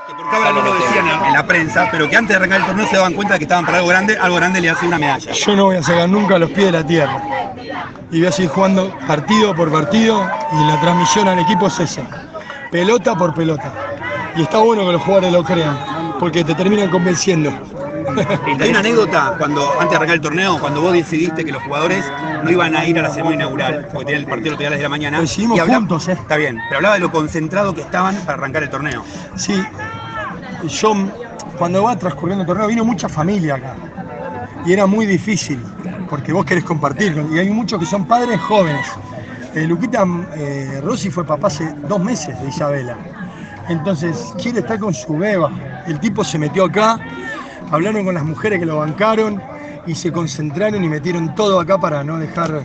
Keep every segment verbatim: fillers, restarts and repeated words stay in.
Que por cábala no lo decían en, en la prensa, pero que antes de arrancar el torneo se daban cuenta de que estaban para algo grande, algo grande le hace una medalla. Yo no voy a sacar nunca los pies de la tierra. Y voy a seguir jugando partido por partido y la transmisión al equipo es esa. Pelota por pelota. Y está bueno que los jugadores lo crean, porque te terminan convenciendo. Hay una anécdota cuando, antes de arrancar el torneo, cuando vos decidiste que los jugadores no iban a ir a la ceremonia inaugural, porque tenían el partido los días de la mañana. Decidimos hablaba, juntos, ¿eh? Está bien, pero hablaba de lo concentrado que estaban para arrancar el torneo. Sí, yo cuando va transcurriendo el torneo vino mucha familia acá. Y era muy difícil, porque vos querés compartirlo. Y hay muchos que son padres jóvenes. Eh, Luquita eh, Rossi fue papá hace dos meses de Isabela. Entonces quiere estar con su beba. El tipo se metió acá, hablaron con las mujeres que lo bancaron y se concentraron y metieron todo acá para no dejar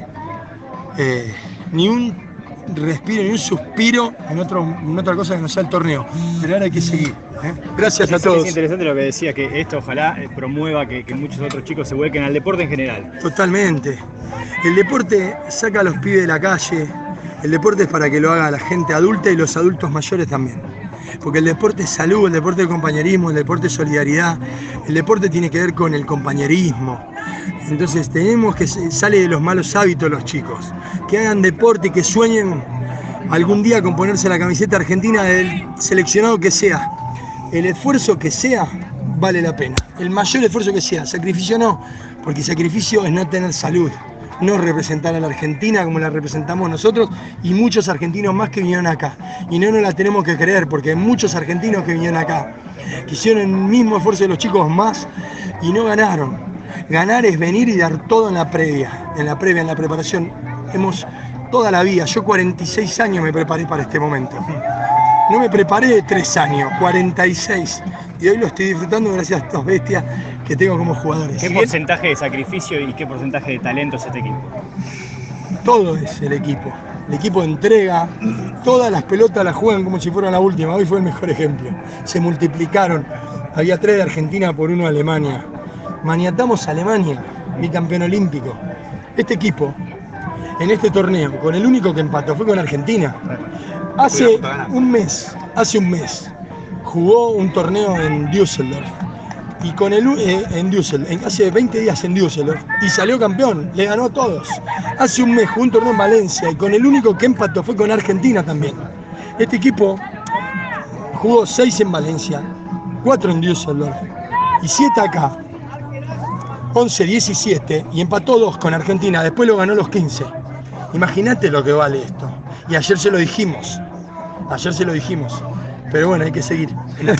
eh, ni un respiro, ni un suspiro en, otro, en otra cosa que no sea el torneo. Pero ahora hay que seguir. ¿eh? Gracias a todos. Es interesante lo que decía, que esto ojalá promueva que, que muchos otros chicos se vuelquen al deporte en general. Totalmente. El deporte saca a los pibes de la calle, el deporte es para que lo haga la gente adulta y los adultos mayores también. Porque el deporte es salud, el deporte es compañerismo, el deporte es solidaridad, el deporte tiene que ver con el compañerismo. Entonces tenemos que salir de los malos hábitos los chicos, que hagan deporte y que sueñen algún día con ponerse la camiseta argentina del seleccionado que sea. El esfuerzo que sea vale la pena, el mayor esfuerzo que sea, sacrificio no, porque sacrificio es no tener salud. No representar a la Argentina como la representamos nosotros y muchos argentinos más que vinieron acá. Y no nos la tenemos que creer porque hay muchos argentinos que vinieron acá, que hicieron el mismo esfuerzo de los chicos más y no ganaron. Ganar es venir y dar todo en la previa, en la previa, en la preparación. Hemos toda la vida, yo cuarenta y seis años me preparé para este momento. No me preparé de tres años, cuarenta y seis. Y hoy lo estoy disfrutando gracias a estas bestias que tengo como jugadores. ¿Qué porcentaje de sacrificio y qué porcentaje de talento es este equipo? Todo es el equipo. El equipo entrega, todas las pelotas las juegan como si fueran la última. Hoy fue el mejor ejemplo. Se multiplicaron. Había tres de Argentina por uno de Alemania. Maniatamos a Alemania, bicampeón olímpico. Este equipo, en este torneo, con el único que empató fue con Argentina. Hace un mes, hace un mes, jugó un torneo en Düsseldorf. Y con el eh, en Düsseldorf, hace veinte días en Düsseldorf, y salió campeón, le ganó a todos. Hace un mes jugó un torneo en Valencia y con el único que empató fue con Argentina también. Este equipo jugó seis en Valencia, cuatro en Düsseldorf y siete acá. once, diecisiete y empató dos con Argentina, después lo ganó los quince. Imagínate lo que vale esto. Y ayer se lo dijimos, ayer se lo dijimos, pero bueno, hay que seguir.